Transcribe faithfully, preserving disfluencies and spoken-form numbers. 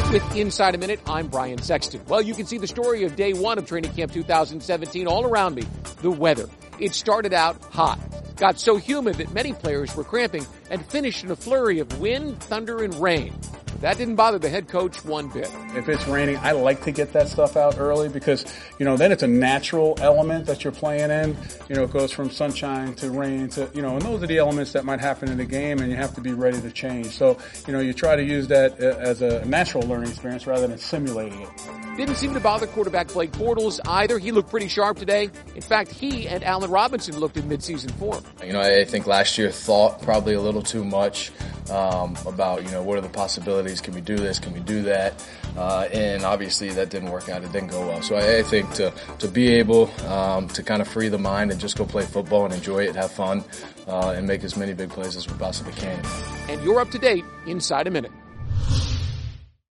With Inside a Minute, I'm Brian Sexton. Well, you can see the story of day one of training camp two thousand seventeen all around me. The weather. It started out hot, got so humid that many players were cramping, and finished in a flurry of wind, thunder, and rain. But that didn't bother the head coach one bit. If it's raining, I like to get that stuff out early because, you know, then it's a natural element that you're playing in. You know, it goes from sunshine to rain to, you know, and those are the elements that might happen in the game, and you have to be ready to change. So, you know, you try to use that as a natural learning experience rather than simulating it. Didn't seem to bother quarterback Blake Bortles either. He looked pretty sharp today. In fact, he and Allen Robinson looked in midseason form. You know, I think last year thought probably a little too much um, about, you know, what are the possibilities? Can we do this? Can we do that? Uh, and obviously that didn't work out. It didn't go well. So I, I think to, to be able um, to kind of free the mind and just go play football and enjoy it, have fun, uh, and make as many big plays as we possibly can. And you're up to date inside a minute.